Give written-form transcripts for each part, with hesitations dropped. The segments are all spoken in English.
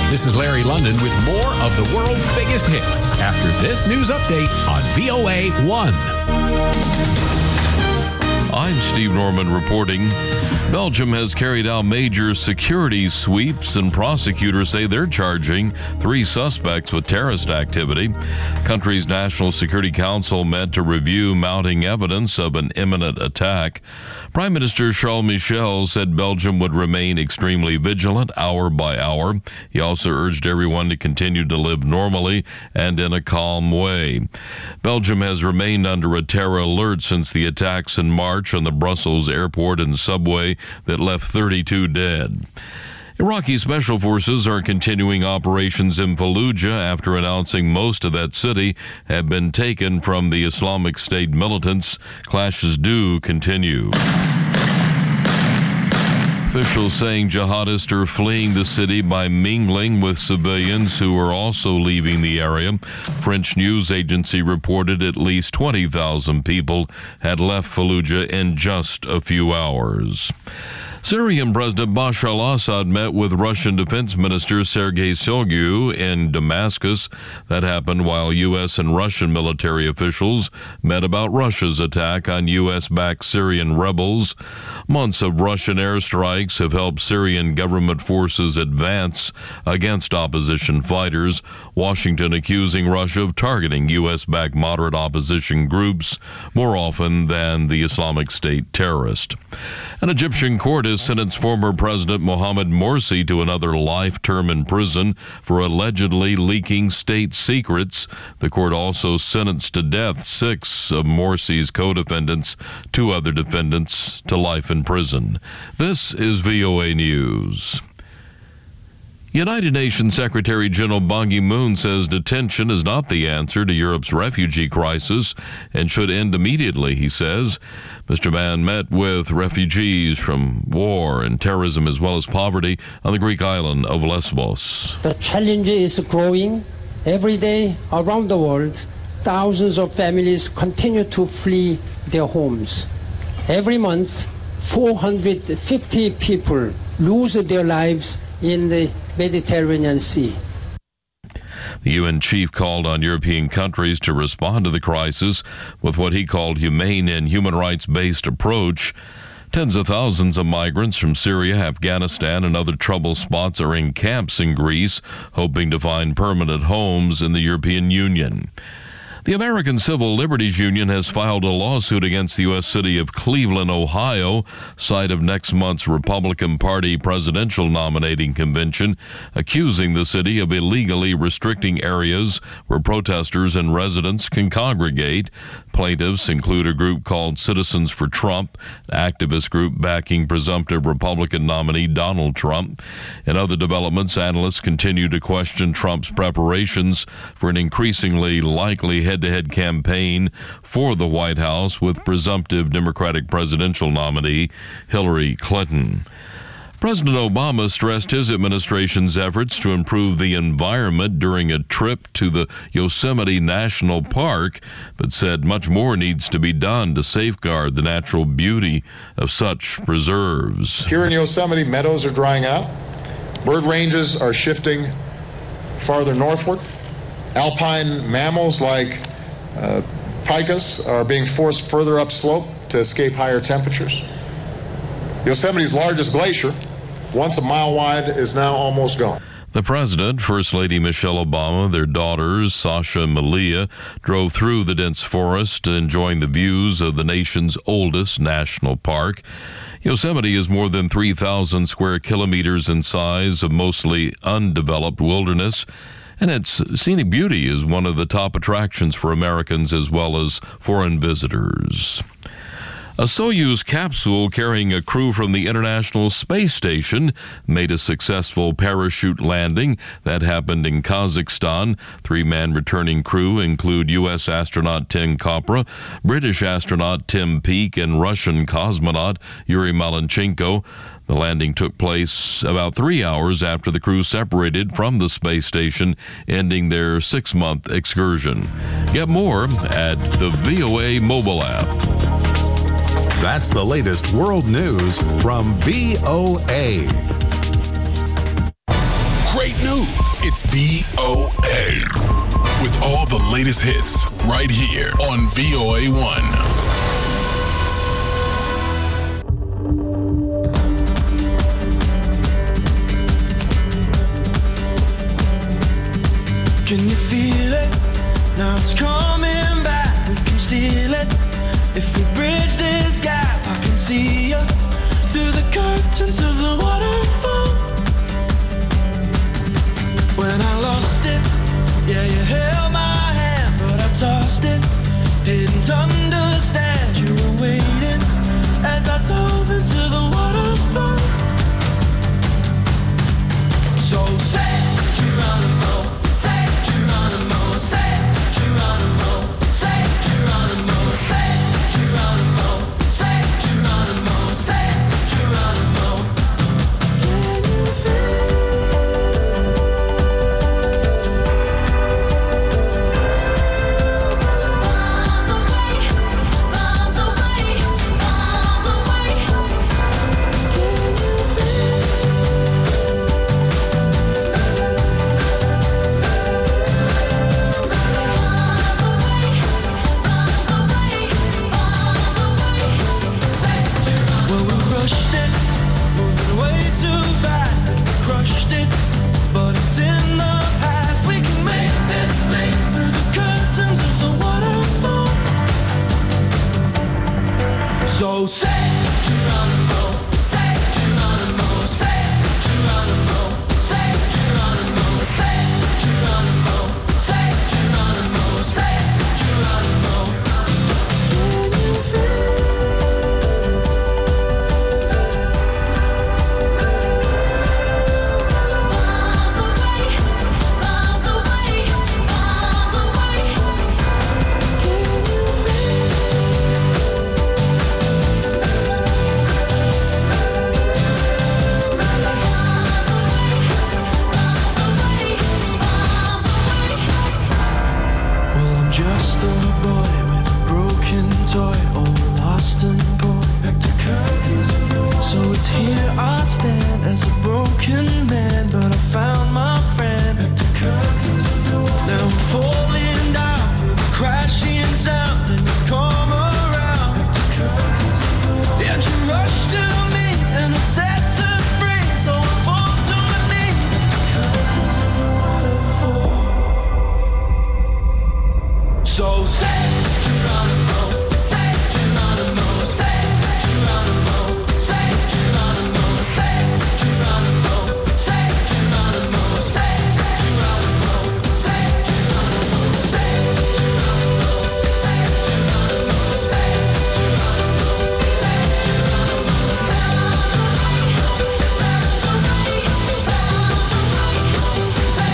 This is Larry London with more of the world's biggest hits after this news update on VOA 1. I'm Steve Norman reporting. Belgium has carried out major security sweeps, and prosecutors say they're charging 3 suspects with terrorist activity. Country's National Security Council met to review mounting evidence of an imminent attack. Prime Minister Charles Michel said Belgium would remain extremely vigilant hour by hour. He also urged everyone to continue to live normally and in a calm way. Belgium has remained under a terror alert since the attacks in March on the Brussels airport and subway that left 32 dead. Iraqi special forces are continuing operations in Fallujah after announcing most of that city had been taken from the Islamic State militants. Clashes do continue. Officials saying jihadists are fleeing the city by mingling with civilians who are also leaving the area. French news agency reported at least 20,000 people had left Fallujah in just a few hours. Syrian President Bashar al-Assad met with Russian Defense Minister Sergei Shoigu in Damascus. That happened while U.S. and Russian military officials met about Russia's attack on U.S.-backed Syrian rebels. Months of Russian airstrikes have helped Syrian government forces advance against opposition fighters, Washington accusing Russia of targeting U.S.-backed moderate opposition groups more often than the Islamic State terrorist. An Egyptian court has sentenced former President Mohamed Morsi to another life term in prison for allegedly leaking state secrets. The court also sentenced to death 6 of Morsi's co-defendants, 2 other defendants to life in prison. This is VOA News. United Nations Secretary General Ban Ki-moon says detention is not the answer to Europe's refugee crisis and should end immediately, he says. Mr. Ban met with refugees from war and terrorism as well as poverty on the Greek island of Lesbos. The challenge is growing. Every day around the world, thousands of families continue to flee their homes. Every month, 450 people lose their lives in the Mediterranean Sea. The UN chief called on European countries to respond to the crisis with what he called humane and human rights-based approach. Tens of thousands of migrants from Syria, Afghanistan, and other trouble spots are in camps in Greece, hoping to find permanent homes in the European Union. The American Civil Liberties Union has filed a lawsuit against the U.S. city of Cleveland, Ohio, site of next month's Republican Party presidential nominating convention, accusing the city of illegally restricting areas where protesters and residents can congregate. Plaintiffs include a group called Citizens for Trump, an activist group backing presumptive Republican nominee Donald Trump. In other developments, analysts continue to question Trump's preparations for an increasingly likely head-to-head campaign for the White House with presumptive Democratic presidential nominee Hillary Clinton. President Obama stressed his administration's efforts to improve the environment during a trip to the Yosemite National Park, but said much more needs to be done to safeguard the natural beauty of such preserves. Here in Yosemite, meadows are drying out. Bird ranges are shifting farther northward. Alpine mammals like pikas are being forced further upslope to escape higher temperatures. Yosemite's largest glacier, once a mile wide, is now almost gone. The president, First Lady Michelle Obama, their daughters, Sasha and Malia, drove through the dense forest, enjoying the views of the nation's oldest national park. Yosemite is more than 3,000 square kilometers in size of mostly undeveloped wilderness, and its scenic beauty is one of the top attractions for Americans as well as foreign visitors. A Soyuz capsule carrying a crew from the International Space Station made a successful parachute landing. That happened in Kazakhstan. 3-man returning crew include U.S. astronaut Tim Kopra, British astronaut Tim Peake, and Russian cosmonaut Yuri Malenchenko. The landing took place about 3 hours after the crew separated from the space station, ending their 6-month excursion. Get more at the VOA mobile app. That's the latest world news from VOA. Great news. It's VOA. With all the latest hits right here on VOA1. Can you feel it? Now it's coming back. We can steal it. If we bridge this gap, I can see you through the curtains of the waterfall. When I lost it, yeah, you held my hand, but I tossed it. Didn't understand you were waiting as I dove into the waterfall. So say Geronimo, say Geronimo, say Geronimo, say Geronimo, say Geronimo, say Geronimo, say Geronimo. Can you feel? Miles away, miles away, miles away. Can you feel? Well, we rushed it, moving way too fast, and we crushed it, but it's in the past. We can make this leap through the curtains of the waterfall. So say Geronimo, say Geronimo, say Geronimo, say Geronimo, say Geronimo, say Geronimo, say Geronimo. Can you feel? Miles away, miles away, miles away. Can you feel? Well, I'm just a boy with a broken toy, all lost and gone. So it's here I stand as a broken man, but I found my friend. Now I'm falling down through the crashing sound, and you come around. And you rush to me, and it sets us free. So I fall to my knees. So say Geronimo, say Geronimo, say Geronimo, say Geronimo, say Geronimo, say Geronimo, say Geronimo, say Geronimo, say Geronimo, say Geronimo, say Geronimo, say Geronimo, sounds away, say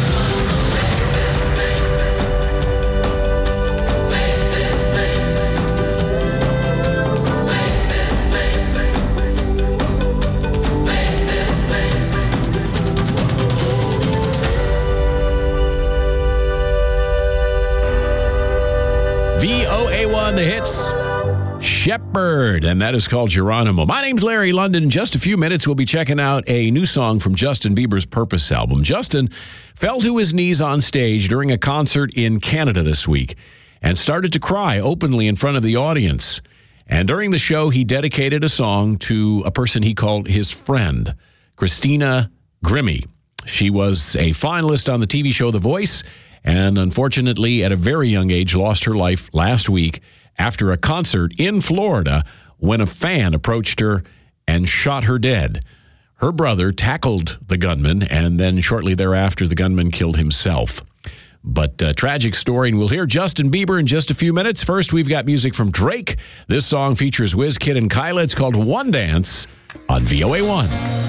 VOA1, the hits. Shepherd, and that is called Geronimo. My name's Larry London. In just a few minutes, we'll be checking out a new song from Justin Bieber's Purpose album. Justin fell to his knees on stage during a concert in Canada this week and started to cry openly in front of the audience. And during the show, he dedicated a song to a person he called his friend, Christina Grimmie. She was a finalist on the TV show The Voice, and unfortunately, at a very young age, lost her life last week after a concert in Florida when a fan approached her and shot her dead. Her brother tackled the gunman, and then shortly thereafter, the gunman killed himself. But tragic story, and we'll hear Justin Bieber in just a few minutes. First, we've got music from Drake. This song features WizKid and Kyla. It's called One Dance on VOA1.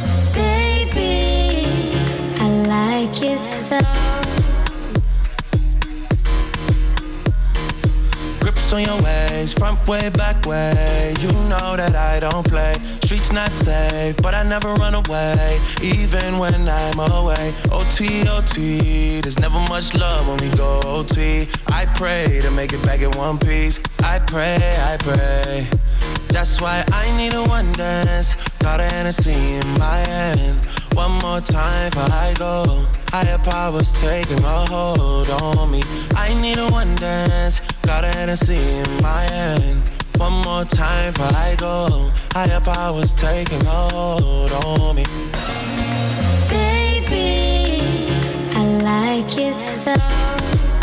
Baby, I like your style. Grips on your ways, front way, back way. You know that I don't play. Streets not safe, but I never run away, even when I'm away. OT, OT, there's never much love when we go OT. I pray to make it back in one piece. I pray, I pray. That's why I need a one dance. Got a Hennessy in my hand. One more time before I go. Higher powers taking a hold on me. I need a one dance, got a Hennessy in my hand. One more time before I go. Higher powers taking a hold on me. Baby, I like your stuff.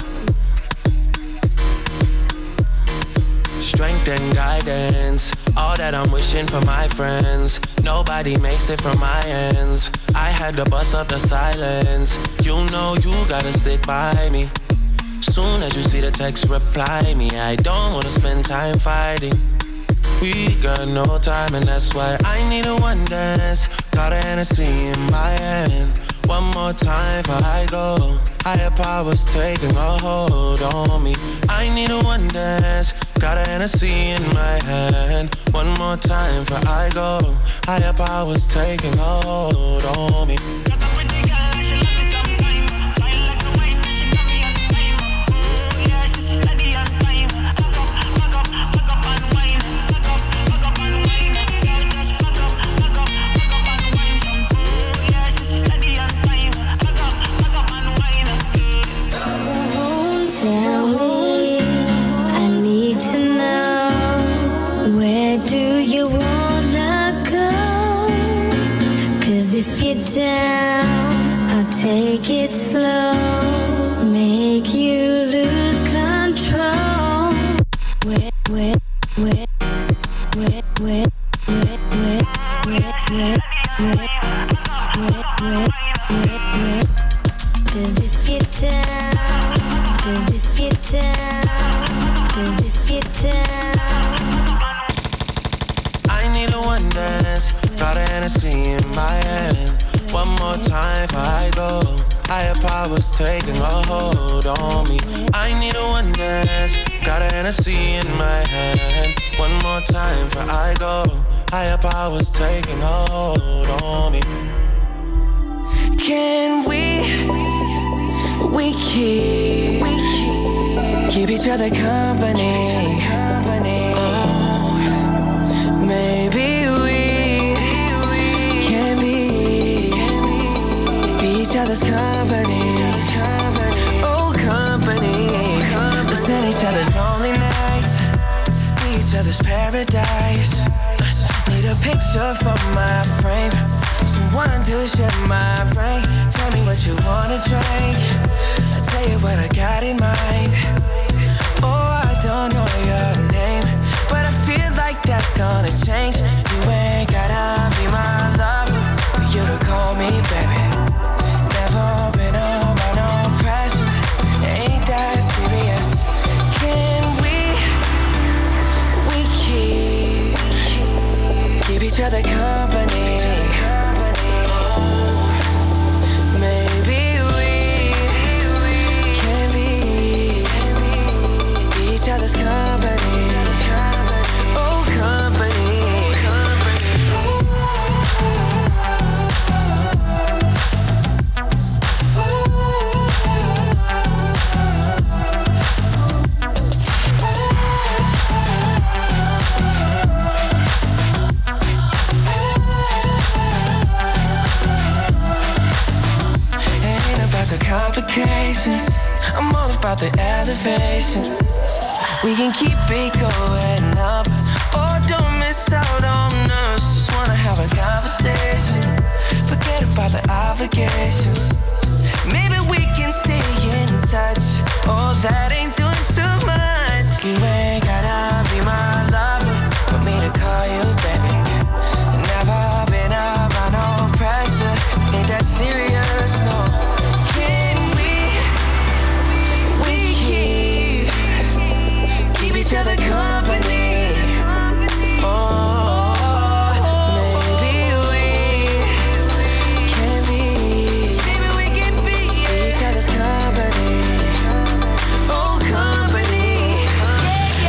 Strength and guidance, all that I'm wishing for my friends. Nobody makes it from my ends. I had to bust up the silence. You know you gotta stick by me. Soon as you see the text, reply me. I don't wanna spend time fighting. We got no time and that's why I need a one dance. Got a Hennessy in my hand. One more time before I go. Higher powers taking a hold on me. I need a one dance. Got a Hennessy in my hand. One more time before I go. Higher powers taking a hold on me. Take it slow, make you lose control. Wet, wet, wet, wet, wet, wet, wet, wet, wet, wet, wet, wet, wet, wet. 'Cause if you're down, 'cause if you're down, 'cause if you're down. I need a one dance, got a Hennessy in my hand. One more time before I go. Higher powers taking a hold on me. I need a one dance, got a Hennessy in my hand. One more time before I go. Higher powers taking a hold on me. Can we keep each other company? Oh, maybe we can be each other's company. Oh, company. Listen each other's lonely nights, be each other's paradise. Need a picture for my frame, someone to share my brain. Tell me what you wanna drink, I'll tell you what I got in mind. Oh, I don't know your name, but I feel like that's gonna change. You ain't gotta be my lover for you to call me baby. Never been under no pressure, ain't that serious. Can we keep each other company? Oh, maybe we can be each other's company. Oh, company. The complications, I'm all about the elevation. We can keep it going up, or don't miss out on us. Just wanna have a conversation, forget about the obligations. Maybe we can stay in touch. Oh, that ain't doing too much. You ain't gotta be my lover for me to call you baby. Never been under no pressure, ain't that serious, no. Each other company. Oh, maybe we can be. Maybe we can be each other's company. Oh, company.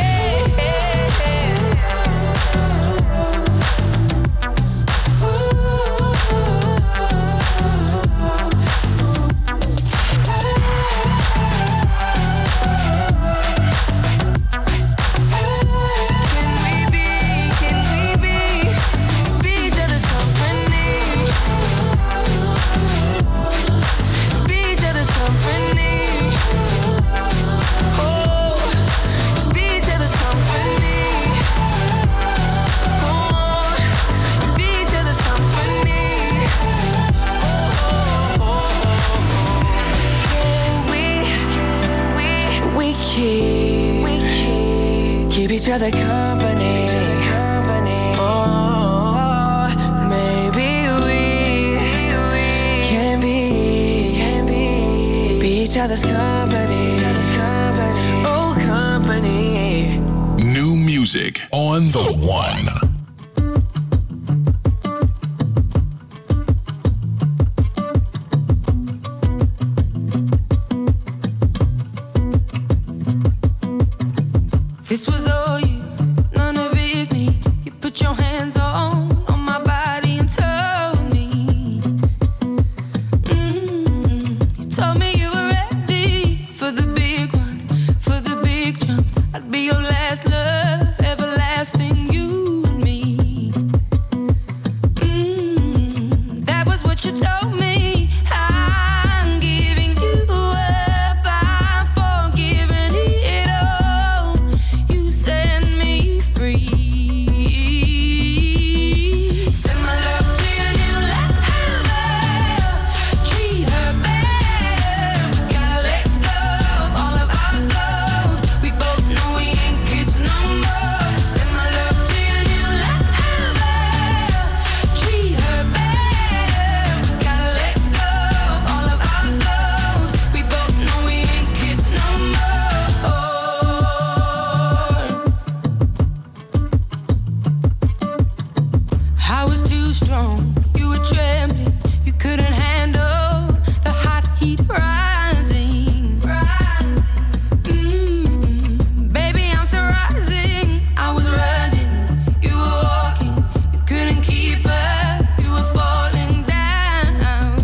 keep each other company. Oh, maybe we can be each other's company. Oh, company. New music on the one. This was all you, none of it me. You put your hands on my body and told me. You told me you were ready for the big one, for the big jump. I'd be your last love, everlasting, you and me. That was what you told me. I'm giving you up, I'm forgiving it all. You set me free. Send my love to your new lover. Treat her better. Gotta let go of all of our goals. We both know we ain't kids no more. Send my love to your new lover. Treat her better. Gotta let go of all of our goals. We both know we ain't kids no more. I was too strong, you were trembling, you couldn't handle the hot heat rising. Baby, I'm still rising. I was running, you were walking, you couldn't keep up, you were falling down.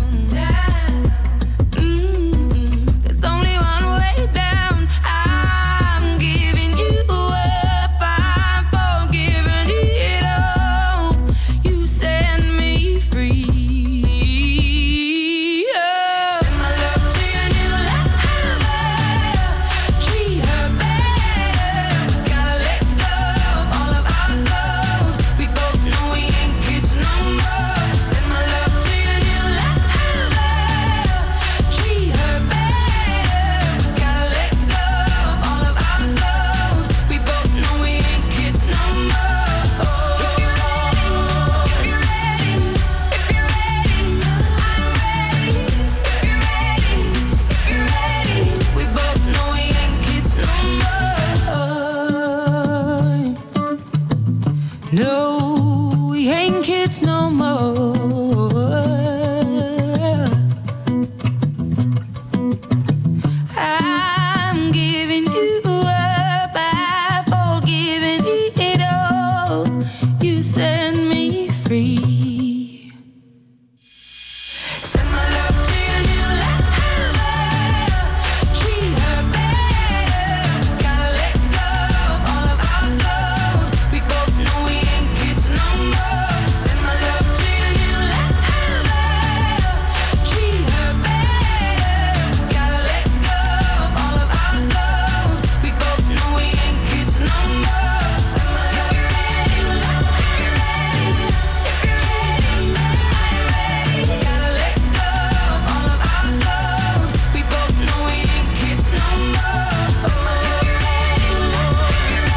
There's only one way down. I'm giving you up, I'm forgiving it all. You set me free. Send my love to your new lover. Treat her better. Gotta let go of all of our goals. We both know we ain't kids no more. Send my love to your new lover. Treat her better. Gotta let go of all of our goals. We both know we ain't kids no more. If you're ready, I'm ready. We both know we ain't kids no more. No, we ain't kids no more. I'm giving you up, I'm forgiving it all. You set me free. Send my love to your new lover. Treat her better. Gotta let go of all of our goals. We both know we ain't kids no more. Send my love to your new lover. Treat her better. Gotta let go of all of our goals. We both know we ain't kids no more. Send my love to your new lover. Gotta let go of all of our goals. We both know we ain't kids no more. Send my love to your new lover.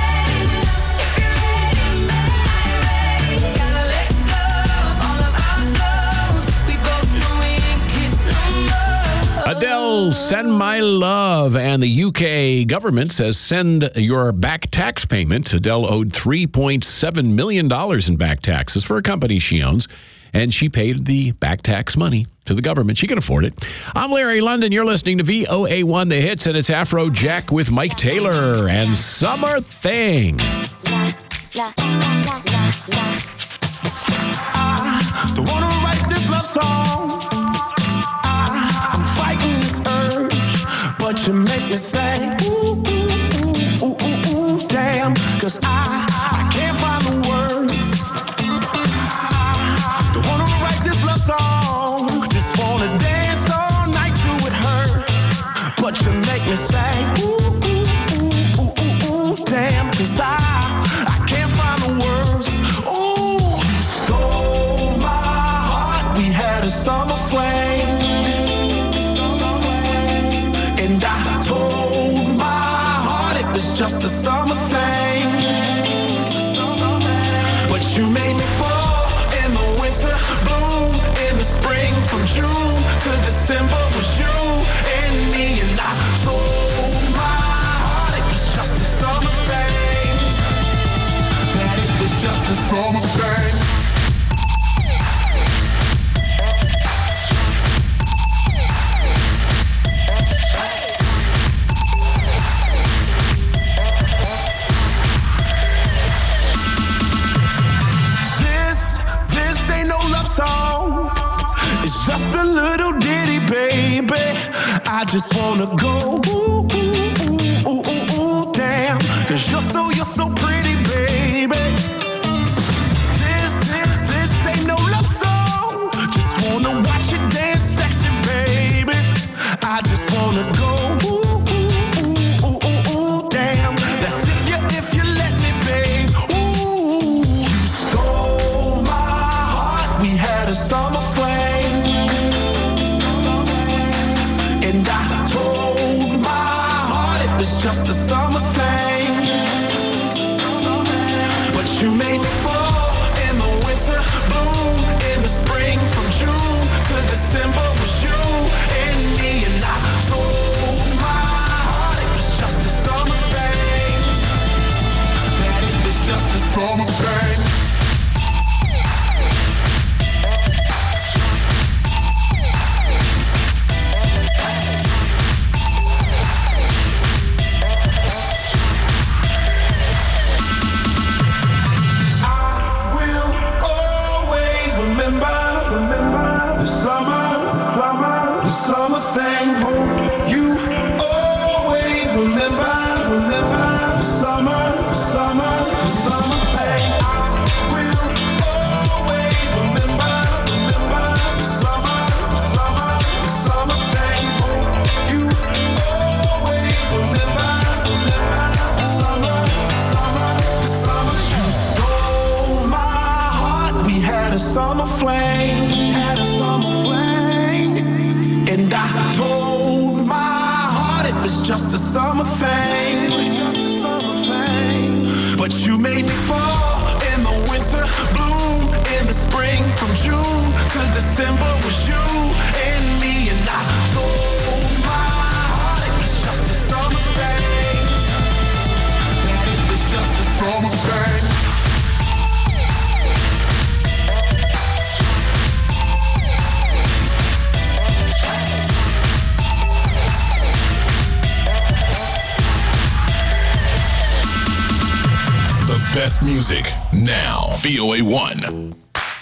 Gotta let go of all of our goals. We both know we ain't kids no more. Adele, Send My Love. And the UK government says send your back tax payment. Adele owed $3.7 million in back taxes for a company she owns, and she paid the back tax money to the government. She can afford it. I'm Larry London. You're listening to VOA1 The Hits, and it's Afro Jack with Mike Taylor and Summer Thing. Don't wanna write this love song. I'm fighting this urge, but you make me say, ooh, ooh, ooh, ooh, ooh, ooh, damn. 'Cause I can't find the words. I don't wanna write this love song. Just wanna dance all night to it hurt. But you make me say, ooh, ooh, ooh, ooh, ooh, ooh, damn. 'Cause I can't find the words. Ooh, you stole my heart. We had a summer flame. And I told just a summer thing. But you made me fall in the winter, bloom in the spring. From June to December was you and me. And I told my heart it was just a summer thing. That it was just a summer thing. Song. It's just a little ditty, baby. I just wanna go ooh, ooh, ooh, ooh, ooh, damn. Cause you're so pretty, baby. This ain't no love song. Just wanna watch you dance sexy, baby. I just wanna go ooh, ooh, ooh, ooh, ooh, ooh, damn. That's if you let me, babe. Ooh, you stole my heart. We had a summer flame, and I told my heart it was just a summer thing. But you made me fall in the winter, bloom in the spring. From June to December was you and me. And I told my heart it was just a summer thing. That it was just a summer thing. Summer flame, had a summer flame, and I told my heart it was just a summer thing. It was just a summer thing. But you made me fall in the winter, bloom in the spring. From June to December was you and me. And I told my heart it was just a summer thing. That it was just a summer thing. Best music now. VOA1.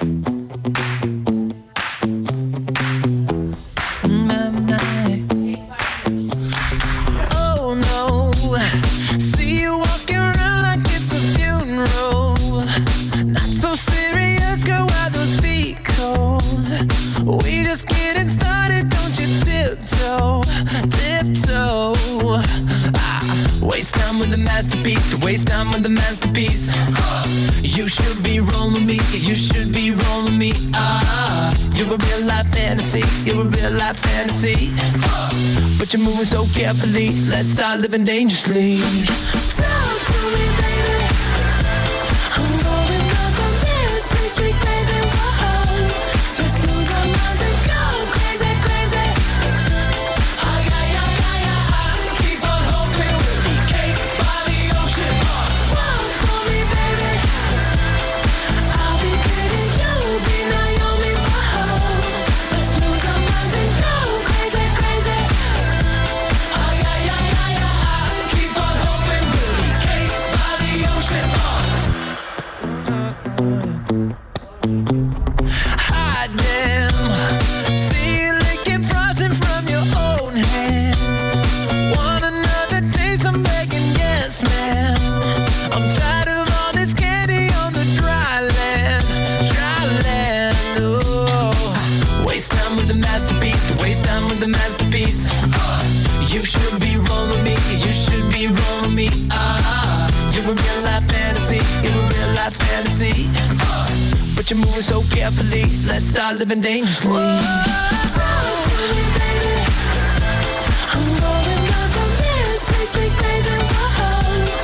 Oh no, see you walking around like it's a funeral. Not so serious, girl, why those feet cold? We just getting started, don't you tiptoe, tiptoe. Waste time with the masterpiece, to waste time with the masterpiece. You should be rolling me, you should be rolling me. You're a real life fantasy, you're a real life fantasy. But you're moving so carefully, let's start living dangerously. Talk to me, baby. I'm going up on this sweet, sweet baby. Whoa. Let's lose our minds and go crazy, crazy. Keep on hoping we'll be cake by the ocean. Walk for me, baby. I'll be pretty, you'll be Naomi. Whoa. Let's lose our minds and go crazy, crazy. Keep on hoping we'll be cake by the ocean. Hot damn, see you licking frosting from your own hands. Want another taste? I'm begging, yes, ma'am. I'm tired of all this candy on the dry land, dry land. Oh, waste time with the masterpiece, to waste time with the masterpiece. You should be rolling me, you should be rolling me. You're a real life fantasy, you're a real life fantasy. But you're moving so carefully, let's start living dangerously. Talk to me, baby. I'm going up on this sweet, sweet baby. Whoa.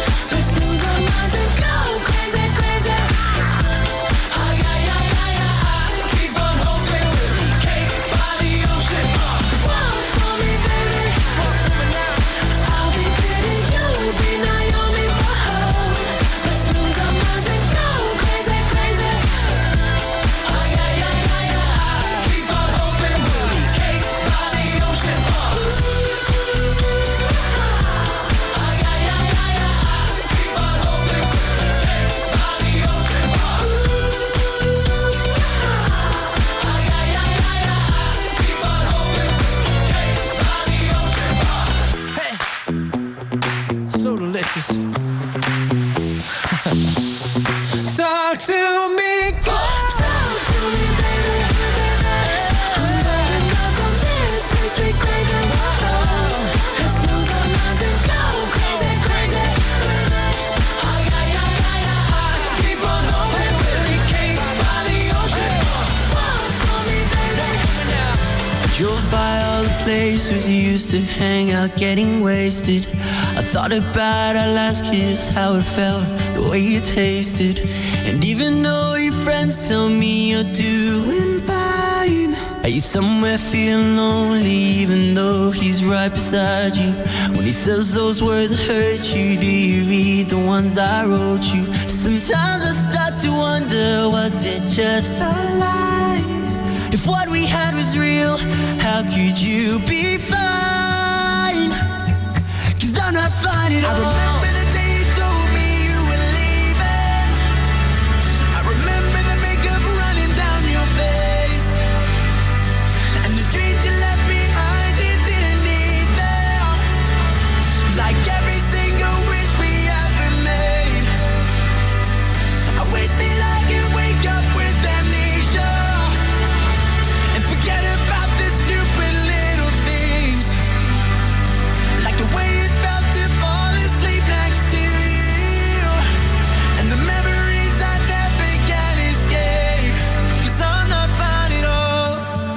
Marcus. Talk to me, go. Talk to me, baby. I'm going up from this sweet, sweet crazy. Let's lose our minds and go crazy, crazy. Oh, yeah, yeah, yeah, yeah. Keep on hoping we'll be cake by the ocean. Walk for me, baby. I drove by all the places you used to hang out, getting wasted. I thought about our last kiss, how it felt, the way it tasted. And even though your friends tell me you're doing fine, are you somewhere feeling lonely, even though he's right beside you? When he says those words that hurt you, do you read the ones I wrote you? Sometimes I start to wonder, was it just a lie? If what we had was real, how could you be fine? 'Cause I'm not fine at all. I remember the day you told me you were leaving. I remember the makeup running down your face, and the dreams you left behind you didn't need them. Like every single wish we ever made. I wish that I could wake up with amnesia and forget about the stupid little things. Like the way it felt to fall asleep next to you, and the memories I never can escape. 'Cause I'm not fine at all.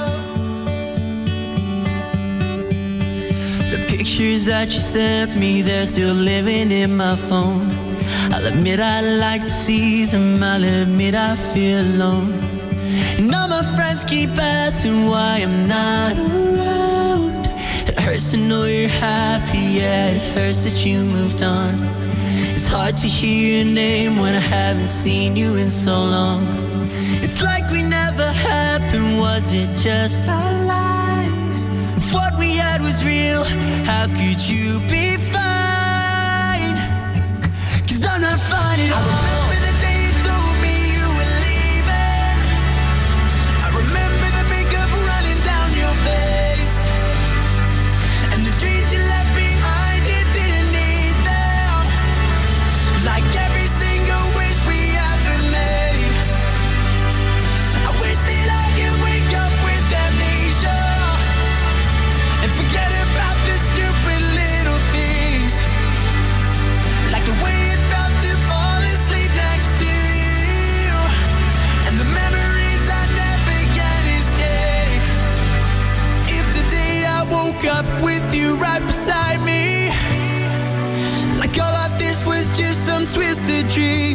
The pictures that you sent me, they're still living in my phone. I'll admit I like to see them, I'll admit I feel alone. And all my friends keep asking why I'm not around. It hurts to know you're happy, yeah, it hurts that you moved on. It's hard to hear your name when I haven't seen you in so long. It's like we never happened, was it just a lie? If what we had was real, how could you be fine? 'Cause I'm not fine at all. I remember the day you told me you were leaving. I remember the makeup running down your face, and the dreams you left behind you didn't need them. Like every single wish we ever made. I wish that I could wake up with amnesia and forget about the stupid little things. Like the way it felt to fall asleep next to you, and the memories I never can escape. If today I woke up with you right beside me, like all of this was just some twisted dream,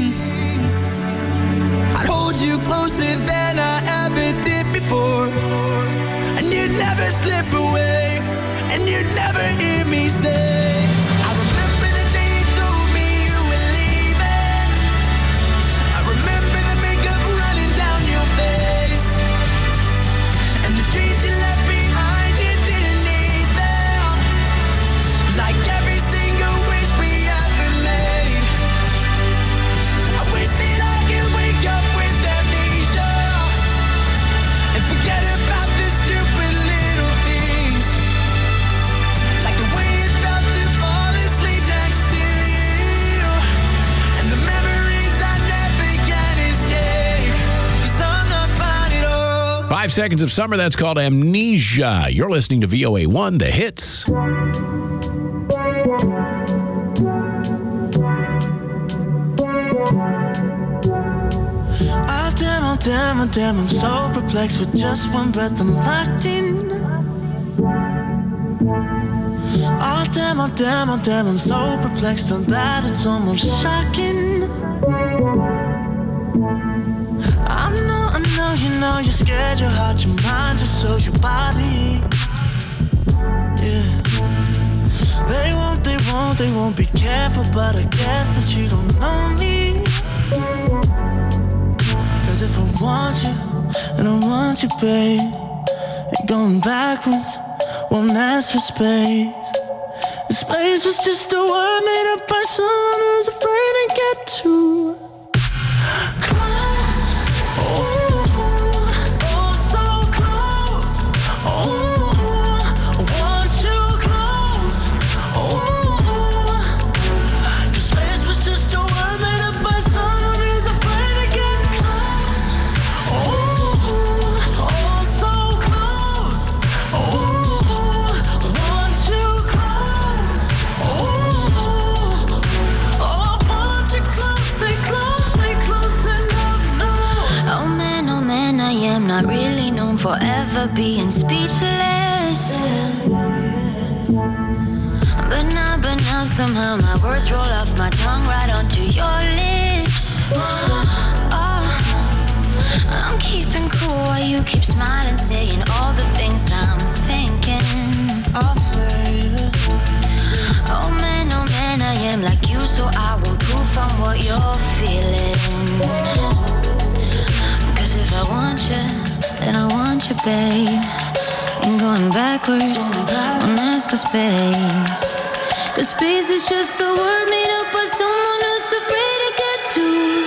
I'd hold you closer than I ever did before, and you'd never slip away, and you'd never hear me say, I remember the day you told me you were leaving. I remember the makeup running down your face, and the dreams you left behind you didn't need them. Like every single wish we ever made. I wish that I could wake up with amnesia and forget about the stupid little things. Like the way it felt to fall asleep next to you, and the memories I never can escape. 'Cause I'm not fine at all. 5 seconds of summer, that's called Amnesia. You're listening to VOA1, The Hits. Oh damn, oh damn, oh damn, I'm so perplexed. With just one breath I'm locked in. Oh damn, oh damn, oh damn, I'm so perplexed on that it's almost shocking. I know, you know you're scared, your heart, your mind, just so your body. Yeah. They won't be careful, but I guess that you don't know me. 'Cause if I want you, and I want you, babe, ain't going backwards, won't ask for space. And space was just a word made up by someone who's afraid to get too close. Oh, so close. Oh, I want you close. Oh, forever being speechless. But now somehow my words roll off my tongue right onto your lips. I'm keeping cool while you keep smiling, saying all the things I'm thinking. Oh, baby. Oh man, I am like you, so I won't prove I'm what you're feeling. Cause if I want you, then I want you, babe. Ain't going backwards, don't ask for space. Cause space is just a word made up by someone who's afraid to get too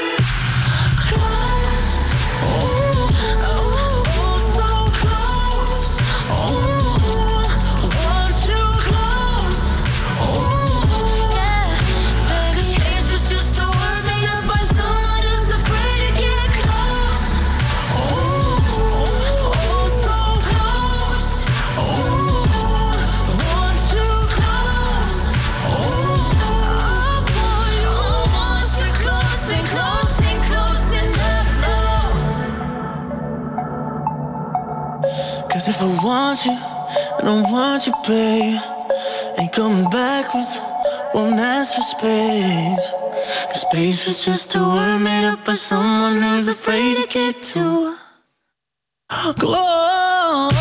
Cause if I want you, I don't want you, babe. Ain't coming backwards, won't ask for space. Cause space was just a word made up by someone who's afraid to get too close.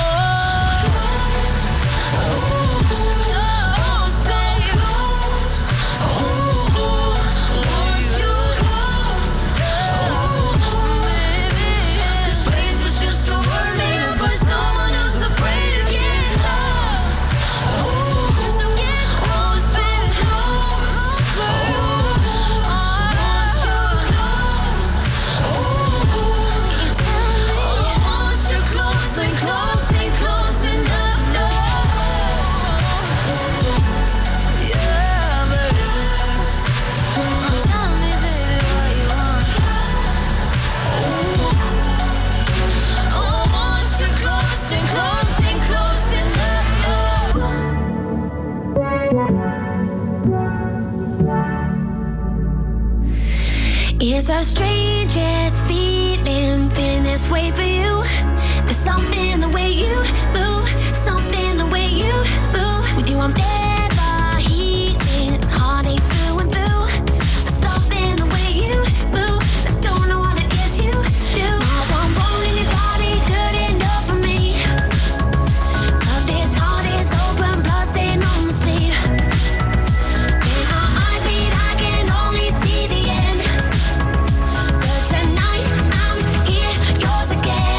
It's our strangest feeling this way for you. There's something in the way you move, something in the way you move. With you I'm never healing, it's heartache through and through. There's something in the way you move, I don't know what it is you do. Not one bone in your body good enough for me. But this heart is open, blood staying on my sleeve. When our eyes meet, I can only see the end. Tonight I'm here, yours again.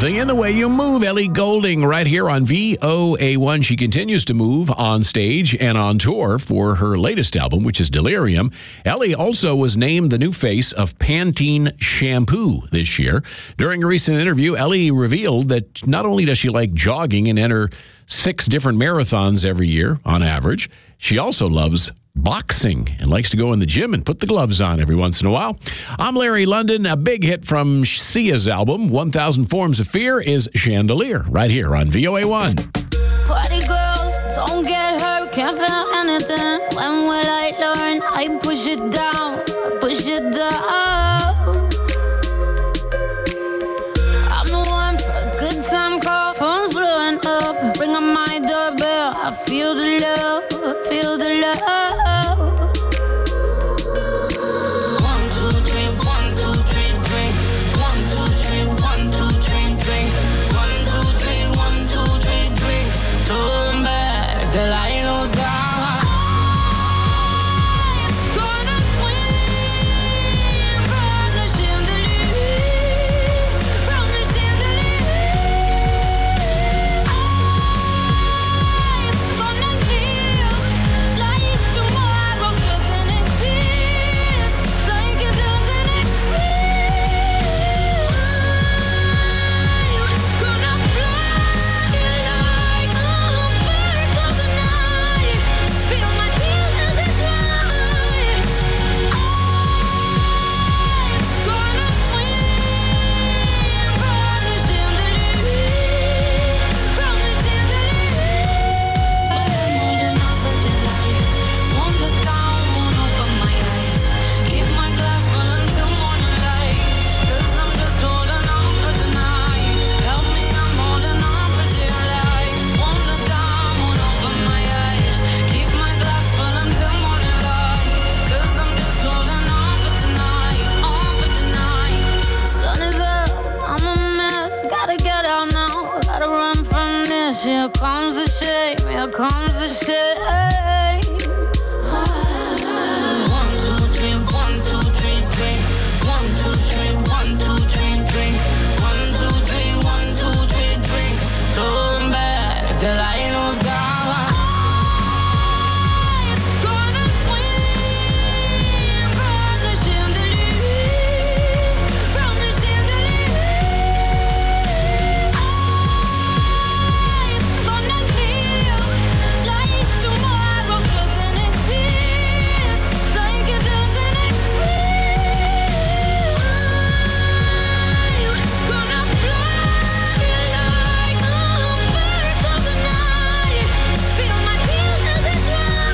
Singing the Way You Move, Ellie Goulding, right here on VOA1. She continues to move on stage and on tour for her latest album, which is Delirium. Ellie also was named the new face of Pantene shampoo this year. During a recent interview, Ellie revealed that not only does she like jogging and enter 6 different marathons every year on average, she also loves boxing and likes to go in the gym and put the gloves on every once in a while. I'm Larry London. A big hit from Sia's album, 1,000 Forms of Fear, is Chandelier, right here on VOA1. Party girls, don't get hurt, can't feel anything. When will I learn? I push it down, push it down. I'm the one for a good time call, phone's blowing up. Ring on my doorbell, I feel the love, feel the love. Till I lose God. I'm gonna swing from the chandelier, from the chandelier. I'm gonna live like tomorrow doesn't exist, like it doesn't exist. I'm gonna fly like a bird of the night. Feel my tears as they fly. I'm gonna swing from the chandelier, from the chandelier. I'm holding on for dear life. Won't look down, won't open my eyes. Keep my glass full until morning light. 'Cause I'm just holding on for tonight. Help me, I'm holding on for dear life. Won't look down, won't open my eyes. Keep my glass full until morning light. 'Cause I'm just holding on for tonight, on for tonight. Sun is up, I'm a mess. Gotta get out now, gotta run from this. Here comes the shame, here comes the shame. 1, 2, 3, 1, 2, 3, drink. 1, 2, 3, 1, 2, 3, drink. 1, 2, 3, 1, 2, 3, drink. Turn back till I lose God. I'm gonna swing from the chandelier, from the chandelier. I'm gonna live like tomorrow doesn't exist, like it doesn't exist. I'm gonna fly like a bird of the night. Feel my tears as they fly.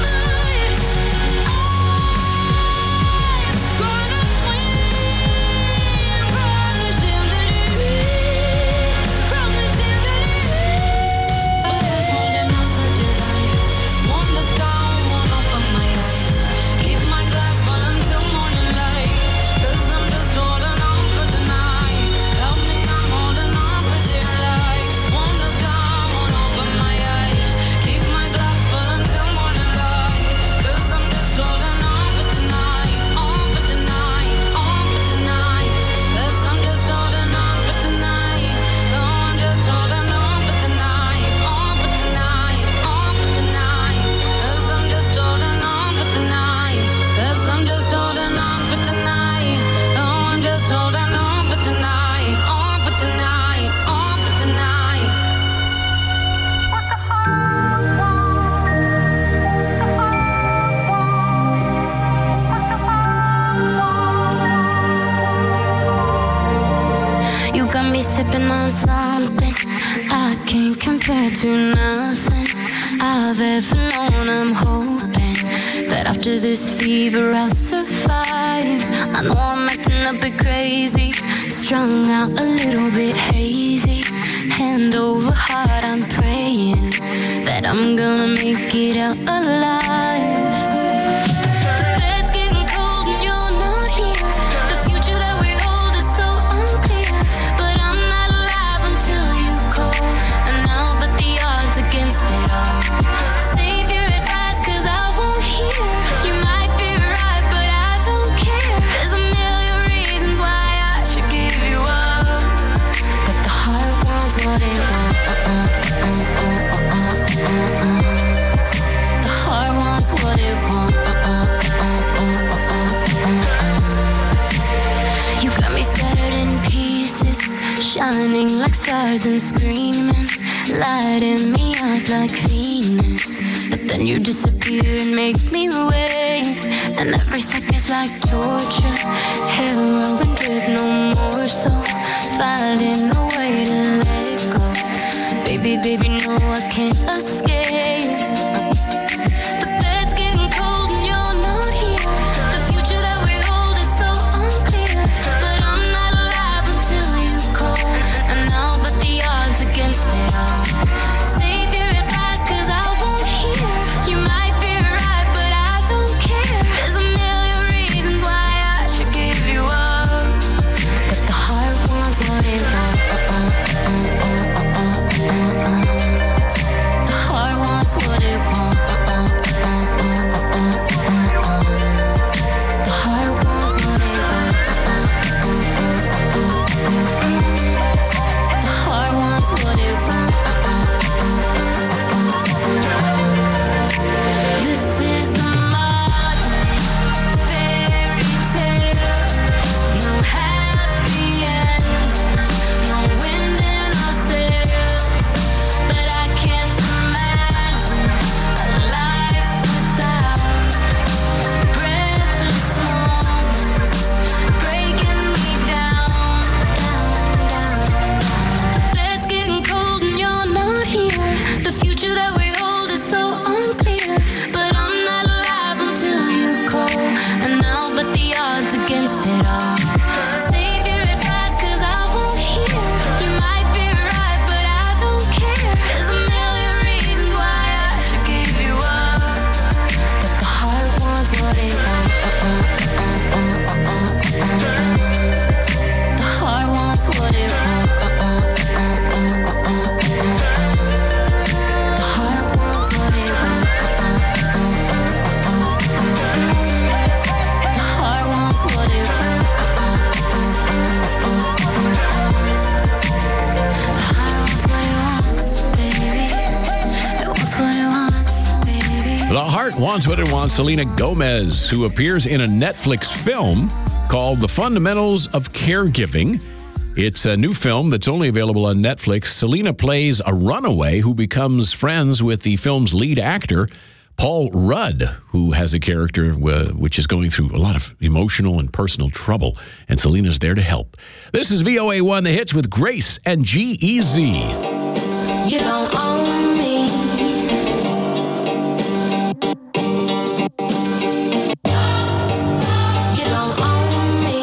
I'm gonna swing from the chandelier, from the chandelier. I'm holding on for dear life. Won't look down, won't open my eyes. Keep my glass full until morning light. 'Cause I'm just holding on for tonight. Help me, I'm holding on for dear life. Won't look down, won't open my eyes. Keep my glass full until morning light. 'Cause I'm just holding on for tonight, on for tonight, on for tonight. 'Cause I'm just holding on for tonight. Oh, I'm just holding on for tonight, on for tonight, on for tonight. 'Cause I'm just holding on for tonight. 'Cause I'm just holding on for tonight. Oh, I'm just holding on for tonight, on for tonight, on for tonight. You got me sipping on something I can't compare to nothing I've ever known. I'm hoping that after this fever I'll survive. I know I'm acting a bit crazy, strung out a little bit hazy. Hand over heart, I'm praying that I'm gonna make it out alive. The bed's getting cold and you're not here. The future that we hold is so unclear. But I'm not alive until you call, and I'll bet the odds against it all. Save your advice 'cause I won't hear. You might be right, but I don't care. There's a million reasons why I should give you up, but the heart won't stars and screaming, lighting me up like Venus. But then you disappear and make me wait, and every second's like torture. Heroin drip, no more so finding a way to let go. Baby, baby, no, I can't escape. The bed's getting cold and you're not here. The future that we hold is so unclear, but I'm not alive until you call, and I'll bet the odds against it all. Save your advice, 'cause I won't hear. You might be right, but I don't care. There's a million reasons why I should give you up, but the heart wants what it wants. The heart wants what it wants. The heart wants what it wants. The heart wants what it wants. This is a modern fairy tale. No happy endings, no wind in our sails. But I can't imagine a life without breathless moments breaking me down, down, down. The bed's getting cold and you're not here. The future that we hold is so unclear, but I'm not alive until you call, and I'll bet the odds against it all. Save your advice, 'cause I won't hear. You might be right, but I don't care. There's a million reasons why I should give you up, but the heart wants what it wants. The heart wants what it wants. The heart wants what it wants. The heart wants what it wants. The heart wants what it wants, baby. It wants what it wants, baby. The Heart Wants What It Wants, Selena Gomez, who appears in a Netflix film called The Fundamentals of Caregiving. It's a new film that's only available on Netflix. Selena plays a runaway who becomes friends with the film's lead actor, Paul Rudd, who has a character which is going through a lot of emotional and personal trouble, and Selena's there to help. This is VOA1 The Hits with Grace and G-Eazy. You don't own me. You don't own me.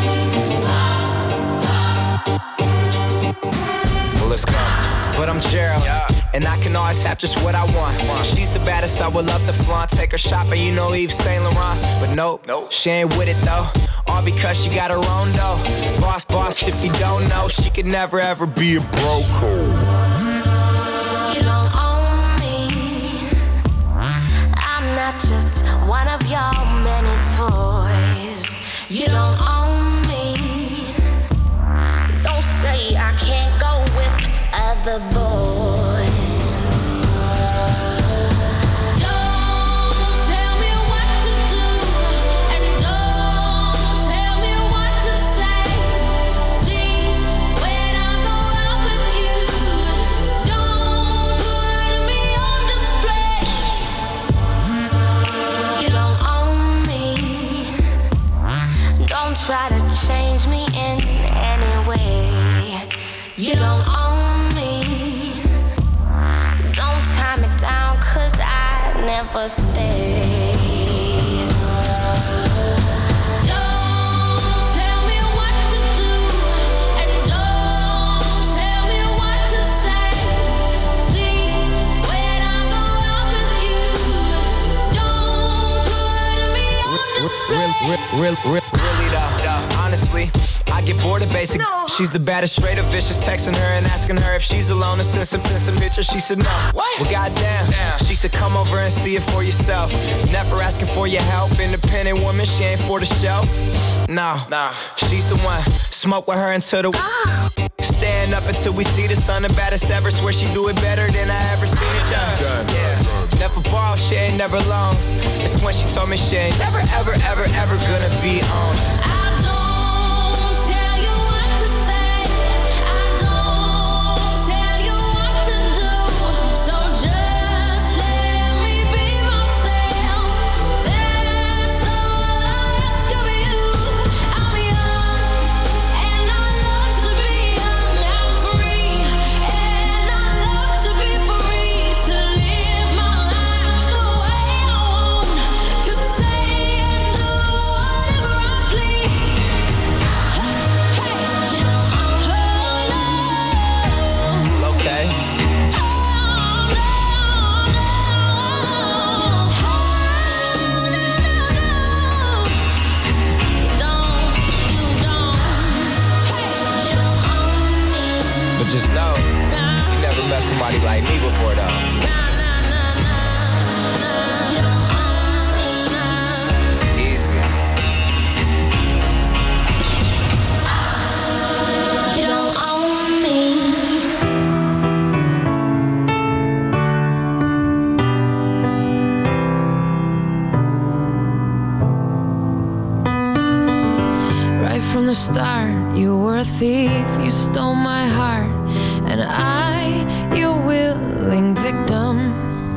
Well, let's go. But I'm Gerald, and I can always have just what I want. She's the baddest, I would love to flaunt. Take her shopping, you know Yves Saint Laurent. But nope, she ain't with it though. All because she got her own dough. Boss, if you don't know, she could never ever be a broke. You don't own me. I'm not just one of your many toys. You don't own me. Don't say I can't go with other boys. Don't tell me what to do, and don't tell me what to say. Please, when I go out with you, don't put me on display. You don't own me. Don't try to change me in any way. You don't own me. Don't tie me down, 'cause I never stay. Don't tell me what to do, and don't tell me what to say. Please, when I go out with you, don't put me on display. Really though, honestly, I get bored of basic. She's the baddest, straight up vicious. Texting her and asking her if she's alone and send some pictures. She said no. Well, goddamn. She said come over and see it for yourself. Never asking for your help. Independent woman, she ain't for the shelf. No, she's the one. Smoke with her until the stand up until we see the sun. The baddest ever. Swear she do it better than I ever seen it done. Never borrow, she ain't never long. It's when she told me she ain't never, ever, ever, ever gonna be on. I don't tell you what to say. I don't like me before though. Easy. You don't own me. Right from the start, you were a thief, you stole my heart, and I, your willing victim.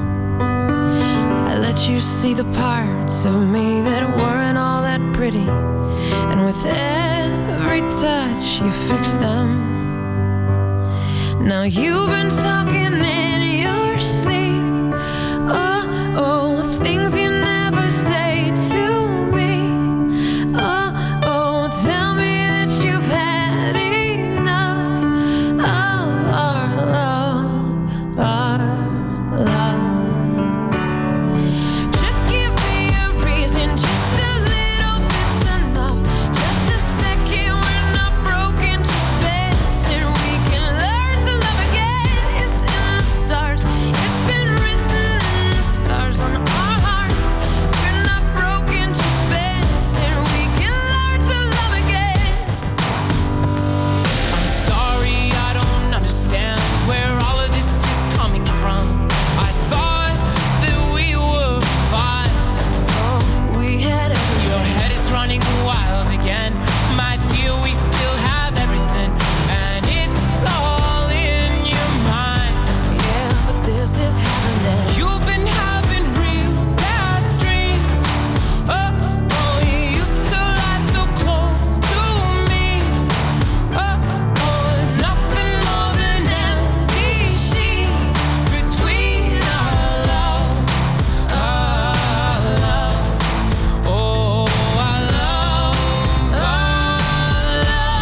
I let you see the parts of me that weren't all that pretty, and with every touch you fixed them. Now you've been talking in your sleep, oh, things you never say to me. Oh, tell me that you've had enough of our love, our love. Just give me a reason, just a little bit's enough. Just a second, we're not broken, just bends, and we can learn to love again. It's in the stars, it's been written in the scars on our hearts. We're not broken, just bends, and we can learn to love again. I'm sorry, I don't understand where all of this is coming from. I thought that we were fine. Oh, we had everything. Your head is running wild again. My dear, we still have everything, and it's all in your mind. Yeah, but this is happening. You've been having real bad dreams. Oh, you used to lie so close to me. There's nothing more than empty sheets between our love, our love. Oh, our love, our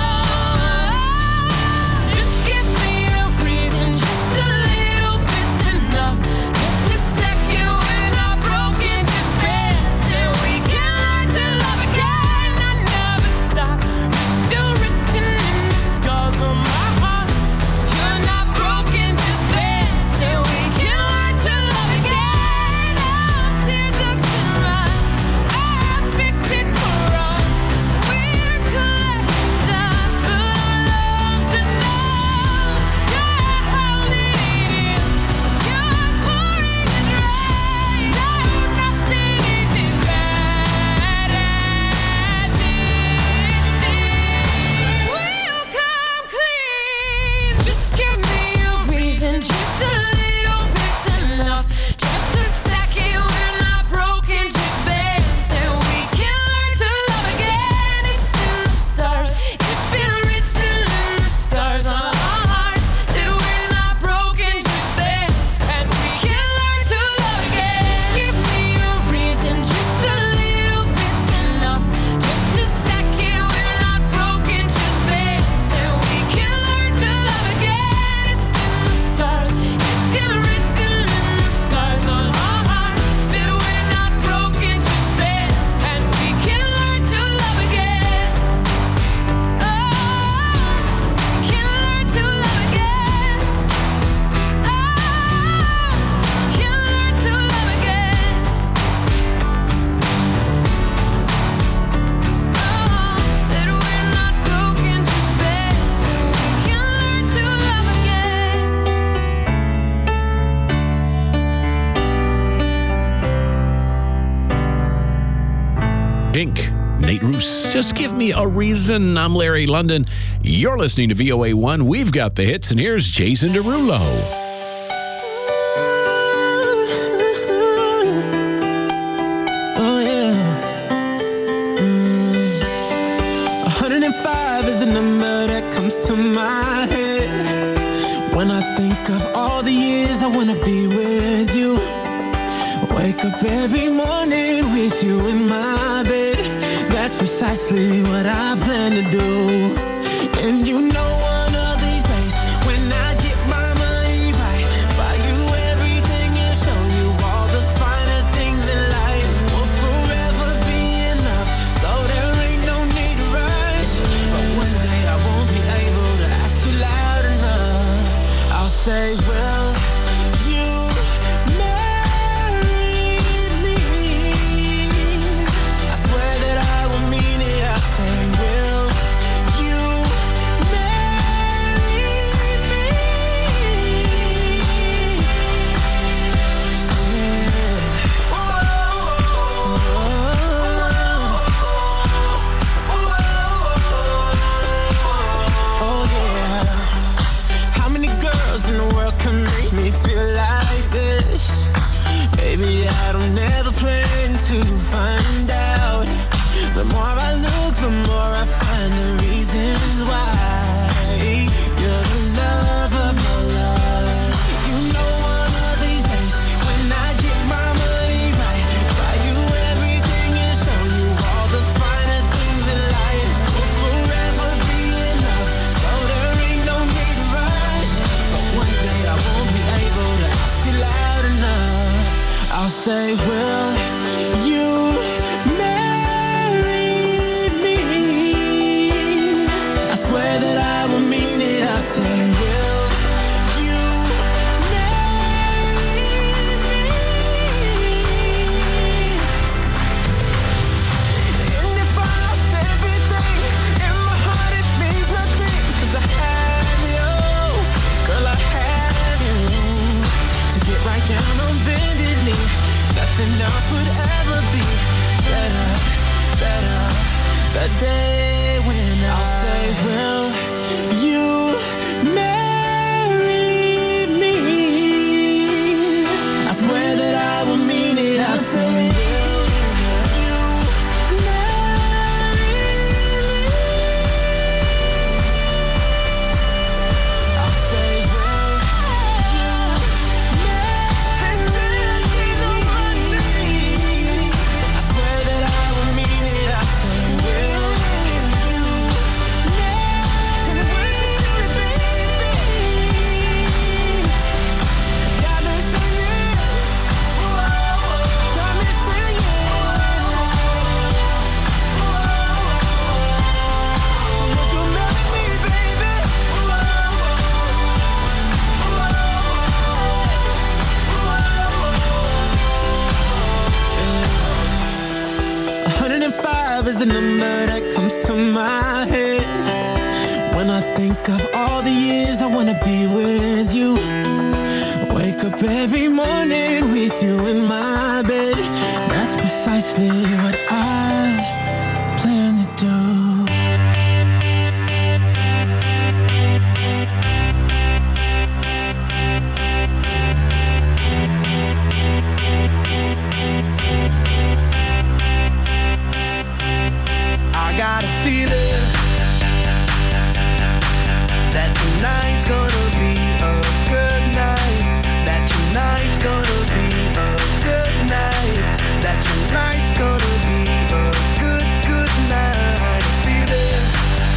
love. Just give me a reason, just a little bit's enough. Just a second, we're not broken, just bends, and we can learn to love again. I never stop, you're still written in the scars on my heart. You're not broken, just bends, and we can learn to love again. I'm tear ducts and rust, I fix it for us. We're collecting dust, but our love's enough. You're holding it in, you're pouring it right. No, nothing is as bad as it seems. We'll come clean. Just give me a reason, just a little bit's enough. Just a second, we're not broken, just bends, and we can learn to love again. It's in the stars, it's been written in the scars on our hearts that we're not broken, just bends, and we can learn to love again. Just give me a reason, just a little bit's enough. Just a second, we're not broken, just bends, and we can learn to love again. It's in the stars, it's been written in the scars on our hearts that we're not broken, just bends, and we can learn to love again. Oh, we can learn to love again. Oh, we can learn to love again. Oh, that we're not broken, just bends, and we can learn to love again. Pink, Nate Roos. Just give me a reason. I'm Larry London. You're listening to VOA1. We've got the hits, and here's Jason Derulo. Oh yeah. 105 is the number that comes to my head when I think of all the years I wanna be with you. Wake up every morning with you in my bed. That's precisely what I plan to do. And you know one of these days when I get my money right, buy you everything and show you all the finer things in life. Will forever be enough, so there ain't no need to rush. But one day I won't be able to ask you loud enough. I'll say, well, to find out. The more I look, the more I find the reasons why. You're the love of my life. You know one of these days when I get my money right, buy you everything and show you all the finer things in life. We'll forever be in love, so there ain't no need to rush. But one day I won't be able to ask you loud enough. I'll say, will you marry me? I swear that I will mean it. I say, will you marry me? And if I lost everything in my heart, it means nothing, 'cause I have you. Girl, I have you. To get right down on bended knee, nothing else would ever be better, better. The day when I'll say, will you marry me? I swear that I will mean it. I'll say, will you marry me? I'll say, will you marry me? I swear that I will mean it. I say, will you marry me? Got me singing, got me singing. Would you marry me, baby? 105 is the number that comes to my head when I think of all the years I wanna be with you. Wake up every morning with you in my bed. That's precisely what I plan to do. I got a feeling that tonight's gonna be a good night. That tonight's gonna be a good night. That tonight's gonna be a good, good night. A feeling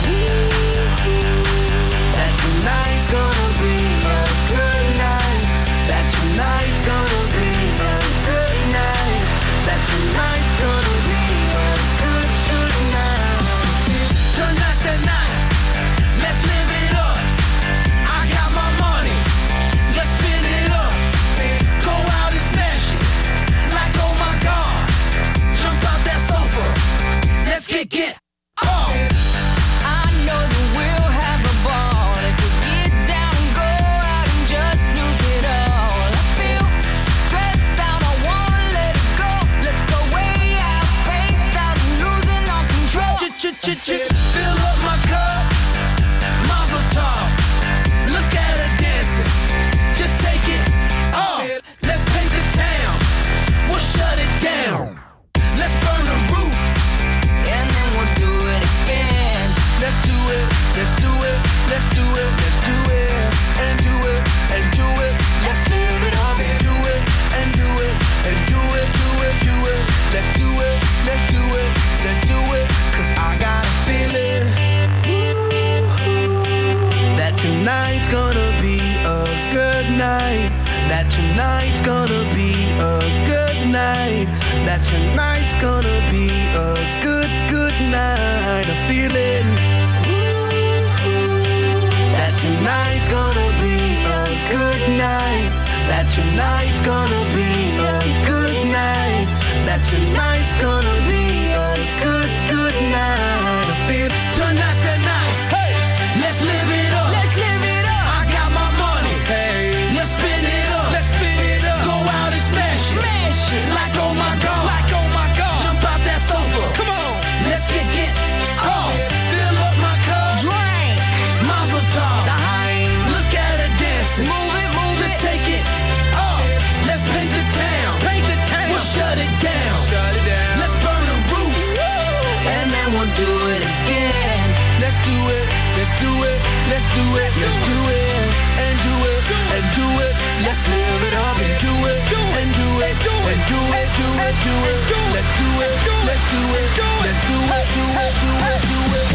that tonight's gonna be a good night. That tonight's gonna be a good night. That tonight's gonna be a good, good night. Tonight's the night. Let's live it up. I got my money. Let's spin it up. Go out and smash it. Like, oh my God. Jump out that sofa. Let's get on. I know that we'll have a ball if we get down and go out and just lose it all. I feel stressed out, I wanna let it go. Let's go way out, spaced out, and losing all control. Fill up my cup. Mazel tov. Look at her dancing. Just take it off. Let's paint the town. We'll shut it down. Let's burn the roof. And then we'll do it again. Let's do it. Let's do it. Let's do it. Let's do it. And do it. And do it. Let's live it up. And do it. And do it. And do it. Do it. Do it. Let's do it. Let's do it. Let's do it. 'Cause I got a feeling that tonight's gonna be a good night. That tonight's gonna be a good night. That tonight's gonna be a good, good night. A feeling that tonight's gonna be a good night. That tonight's gonna be a good night. That tonight's gonna be a good, good night. I feel tonight's the night. Hey, let's live it up. Let's live it up. I got my money. Hey, let's spin it up. Let's spin it up. Go out and smash it. Smash it. Like, oh my God. Like, oh my God. Jump out that sofa. Come on. Let's get off. Fill up my cup. Drink. Mazel tov. Daheim. Look at her dancing. Move it, move Just it. take it off. Let's paint the do it again. Let's do it, let's do it, let's do it, let's do it, and do it, and do it. Let's live it up and do it, and do it, and do it, do it, do it. Let's do it, let's do it, let's do it, do it, do it, do it.